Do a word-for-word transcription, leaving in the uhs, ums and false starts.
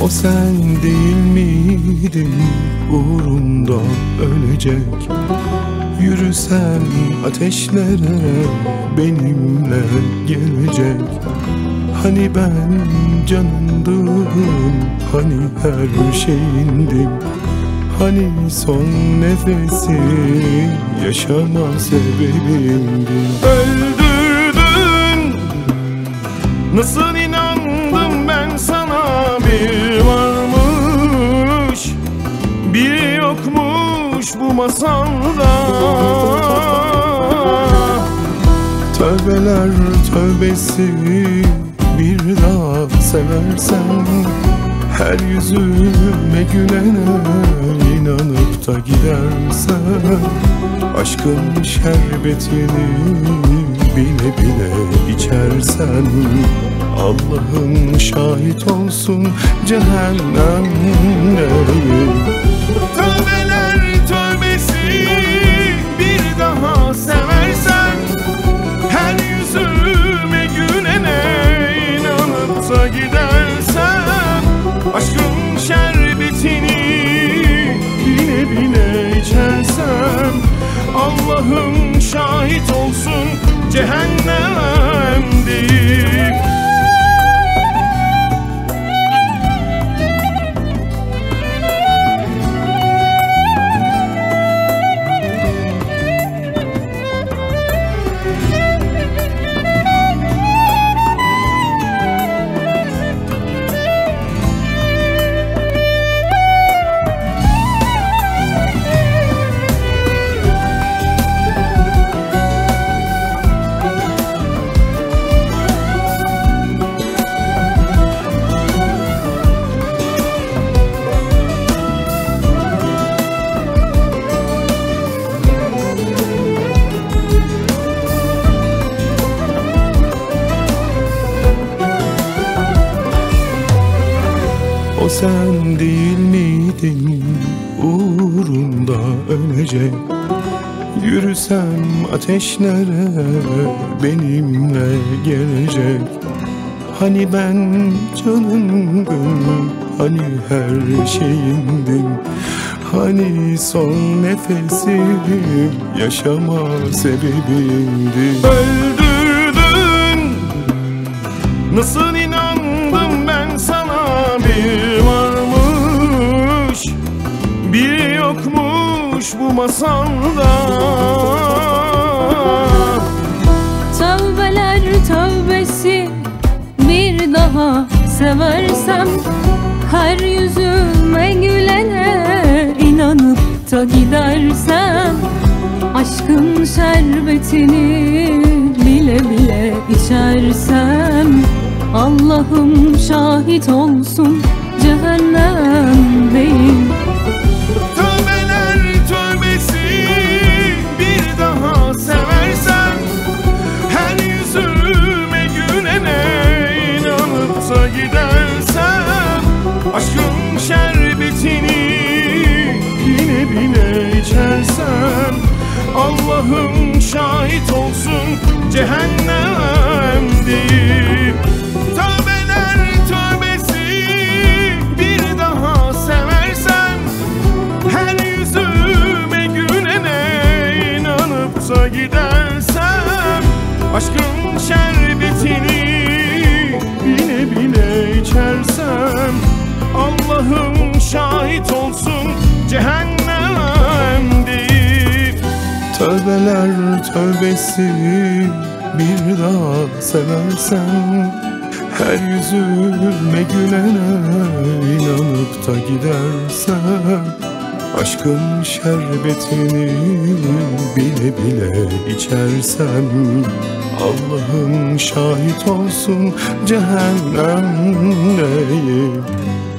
O sen değil miydin uğrunda ölecek? Yürüsen ateşlere benimle gelecek. Hani ben canındım, hani her şeyindim, hani son nefesi yaşama sebebimdin. Öldürdün, nasıl inandım ben sana? Bir varmış, bir yokmuş bu masalda. Tövbeler tövbesi, bir daha seversen her yüzüme gülene inanıp da gidersen, aşkın şerbetini bile bile içersen, Allah'ın şahit olsun cehennemdeyim. Tövbeler tövbesi, bir daha seversen her yüzüme gülene inanıp da gidersen, aşkın şerbetini bile bile içersen, Allah'ım şahit olsun cehennemdeyim. O sen değil miydin uğrunda ölecek? Yürüsem ateşlere benimle gelecek. Hani ben canındım, hani her şeyindim, hani son nefesim yaşama sebebimdi. Öldürdün, nasıl inandım ben sana? Bir varmış, bir yokmuş bu masalda. Tövbeler tövbesi, bir daha seversem her yüzüme gülene inanıp da gidersem, aşkın şerbetini bile bile içersem, Allah'ım şahit olsun cehennemdeyim. Tövbeler tövbesi, bir daha seversen her yüzüme gülene inanıp da gidersen, aşkın şerbetini bile bile içersen, Allah'ım şahit olsun cehennemdeyim. Tövbeler tövbesi, bir daha seversen her yüzüme gülene inanıp da gidersen, aşkın şerbetini bile bile içersen, Allah'ım şahit olsun cehennemdeyim. Tövbeler tövbesi, bir daha seversen her yüzüme gülene inanıp da gidersen, aşkın şerbetini bile bile içersen, Allah'ım şahit olsun cehennemdeyim.